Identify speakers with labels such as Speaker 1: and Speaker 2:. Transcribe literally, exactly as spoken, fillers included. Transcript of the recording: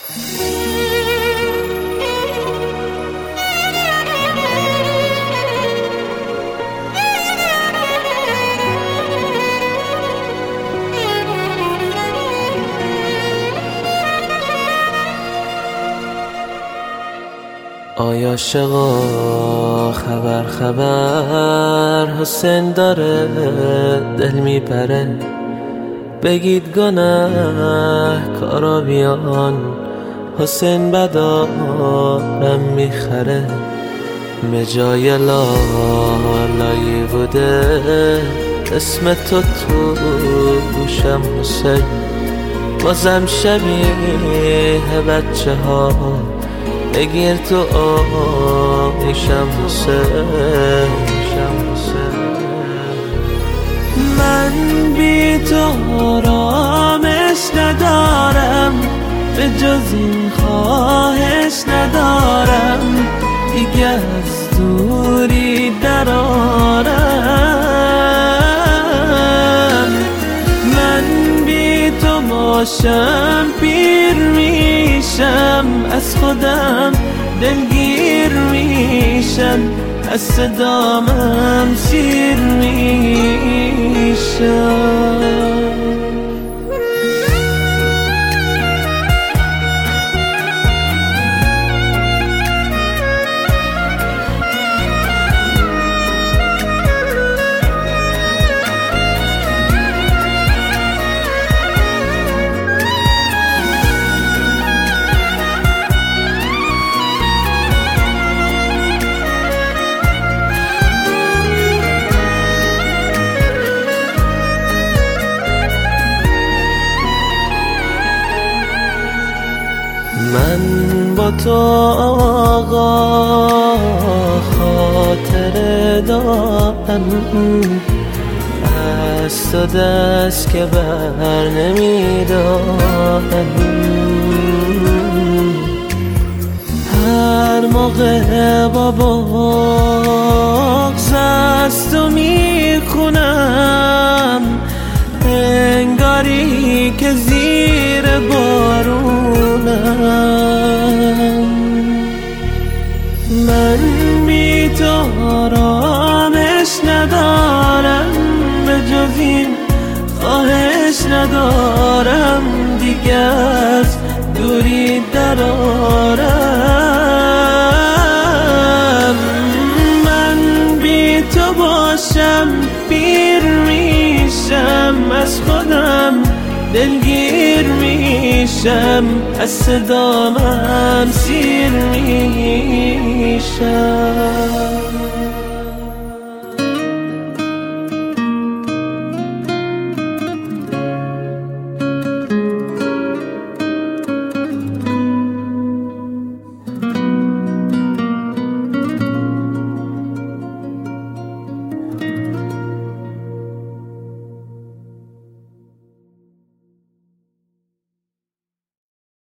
Speaker 1: آیا عاشقا خبر خبر حسین داره دل میپره، بگید گناه کارا بیان حسین بدارم میخره. مجای لالایی بوده اسم تو تو گوشم حسین، بازم شبیه بچه ها بگیر تو آیشم حسین. من بی تو آرامش ندارم، به جز این خواهش ندارم، دیگه از دوری درارم. من بی تو باشم پیر میشم، از خودم دلگیر میشم، از صدامم سیر میشم. من با تو آقا خاطره دارم، از تو دست که بر نمیدارم. هر موقع با بغض از تو میخونم، انگاری که زیر بارونم. من بی تو آرامش ندارم، به جز این خواهش ندارم، دیگه از دوری درارم. من بی تو باشم پیر میشم، از خودم دلگیر میشم، از صدامم سیر میشم.